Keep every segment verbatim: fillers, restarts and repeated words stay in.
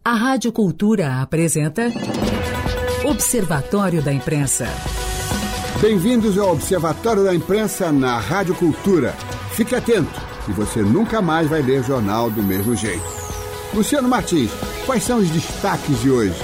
A Rádio Cultura apresenta Observatório da Imprensa. Bem-vindos ao Observatório da Imprensa na Rádio Cultura. Fique atento, que você nunca mais vai ler jornal do mesmo jeito. Luciano Martins, quais são os destaques de hoje?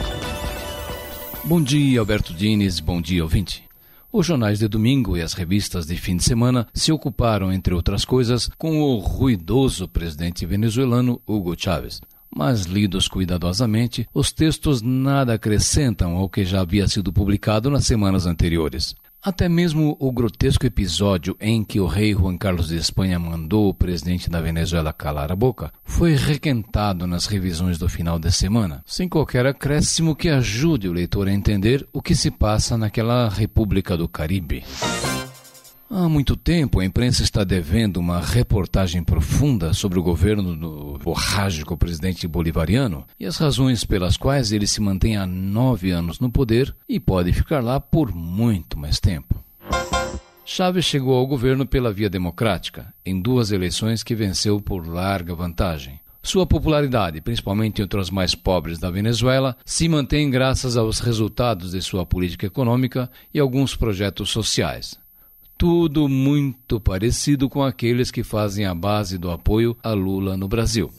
Bom dia, Alberto Diniz, bom dia, ouvinte. Os jornais de domingo e as revistas de fim de semana se ocuparam, entre outras coisas, com o ruidoso presidente venezuelano Hugo Chávez. Mas, lidos cuidadosamente, os textos nada acrescentam ao que já havia sido publicado nas semanas anteriores. Até mesmo o grotesco episódio em que o rei Juan Carlos de Espanha mandou o presidente da Venezuela calar a boca foi requentado nas revisões do final de semana, sem qualquer acréscimo que ajude o leitor a entender o que se passa naquela República do Caribe. Há muito tempo, a imprensa está devendo uma reportagem profunda sobre o governo do borrágico presidente bolivariano e as razões pelas quais ele se mantém há nove anos no poder e pode ficar lá por muito mais tempo. Chávez chegou ao governo pela via democrática, em duas eleições que venceu por larga vantagem. Sua popularidade, principalmente entre os mais pobres da Venezuela, se mantém graças aos resultados de sua política econômica e alguns projetos sociais. Tudo muito parecido com aqueles que fazem a base do apoio a Lula no Brasil.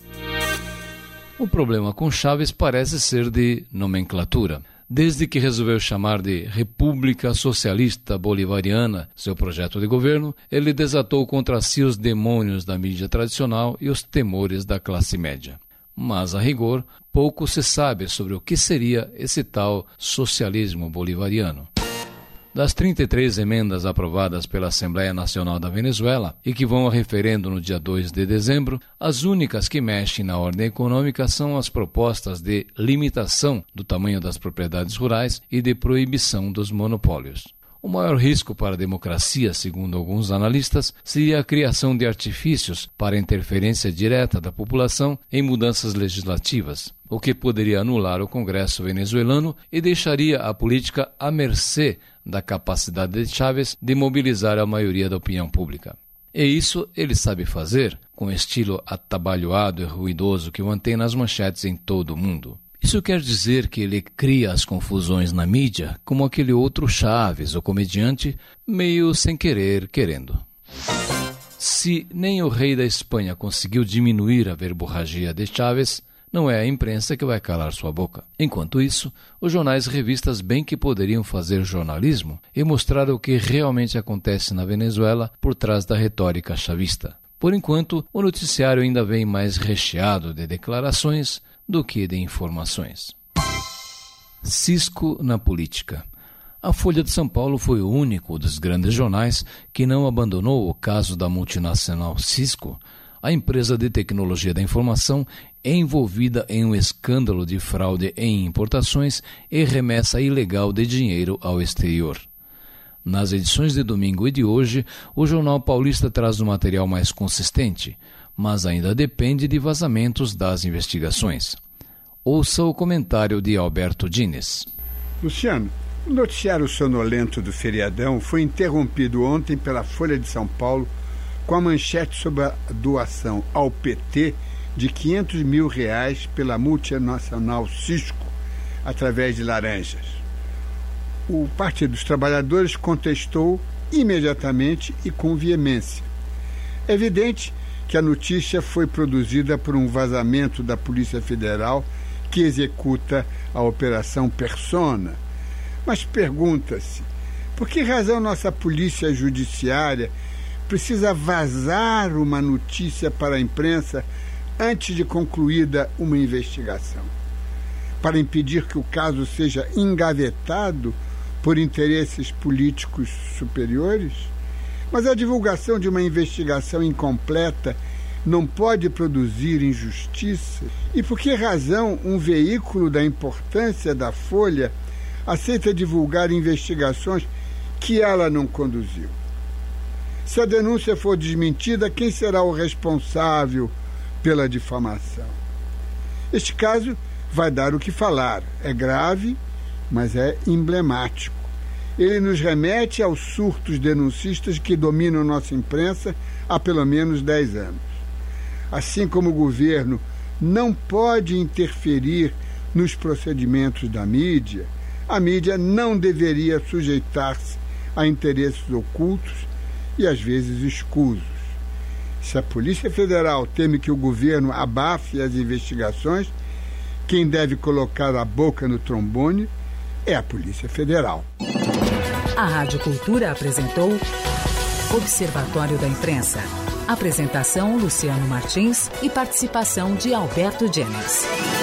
O problema com Chávez parece ser de nomenclatura. Desde que resolveu chamar de República Socialista Bolivariana seu projeto de governo, ele desatou contra si os demônios da mídia tradicional e os temores da classe média. Mas, a rigor, pouco se sabe sobre o que seria esse tal socialismo bolivariano. Das trinta e três emendas aprovadas pela Assembleia Nacional da Venezuela e que vão a referendo no dia dois de dezembro, as únicas que mexem na ordem econômica são as propostas de limitação do tamanho das propriedades rurais e de proibição dos monopólios. O maior risco para a democracia, segundo alguns analistas, seria a criação de artifícios para a interferência direta da população em mudanças legislativas, o que poderia anular o Congresso venezuelano e deixaria a política à mercê da capacidade de Chávez de mobilizar a maioria da opinião pública. E isso ele sabe fazer, com o estilo atabalhoado e ruidoso que mantém nas manchetes em todo o mundo. Isso quer dizer que ele cria as confusões na mídia como aquele outro Chávez, o comediante, meio sem querer, querendo. Se nem o rei da Espanha conseguiu diminuir a verborragia de Chávez, não é a imprensa que vai calar sua boca. Enquanto isso, os jornais e revistas bem que poderiam fazer jornalismo e mostrar o que realmente acontece na Venezuela por trás da retórica chavista. Por enquanto, o noticiário ainda vem mais recheado de declarações do que de informações. Cisco na política. A Folha de São Paulo foi o único dos grandes jornais que não abandonou o caso da multinacional Cisco, a empresa de tecnologia da informação envolvida em um escândalo de fraude em importações e remessa ilegal de dinheiro ao exterior. Nas edições de domingo e de hoje, o Jornal Paulista traz um material mais consistente, mas ainda depende de vazamentos das investigações. Ouça o comentário de Alberto Diniz. Luciano, o noticiário sonolento do feriadão foi interrompido ontem pela Folha de São Paulo com a manchete sobre a doação ao P T de quinhentos mil reais pela multinacional Cisco, através de laranjas. O Partido dos Trabalhadores contestou imediatamente e com veemência. É evidente que a notícia foi produzida por um vazamento da Polícia Federal que executa a Operação Persona. Mas pergunta-se, por que razão nossa Polícia Judiciária precisa vazar uma notícia para a imprensa antes de concluída uma investigação? Para impedir que o caso seja engavetado por interesses políticos superiores? Mas a divulgação de uma investigação incompleta não pode produzir injustiça? E por que razão um veículo da importância da Folha aceita divulgar investigações que ela não conduziu? Se a denúncia for desmentida, quem será o responsável pela difamação? Este caso vai dar o que falar. É grave, mas é emblemático. Ele nos remete aos surtos denuncistas que dominam nossa imprensa há pelo menos dez anos. Assim como o governo não pode interferir nos procedimentos da mídia, a mídia não deveria sujeitar-se a interesses ocultos e, às vezes, escusos. Se a Polícia Federal teme que o governo abafe as investigações, quem deve colocar a boca no trombone é a Polícia Federal. A Rádio Cultura apresentou Observatório da Imprensa. Apresentação Luciano Martins e participação de Alberto Jennings.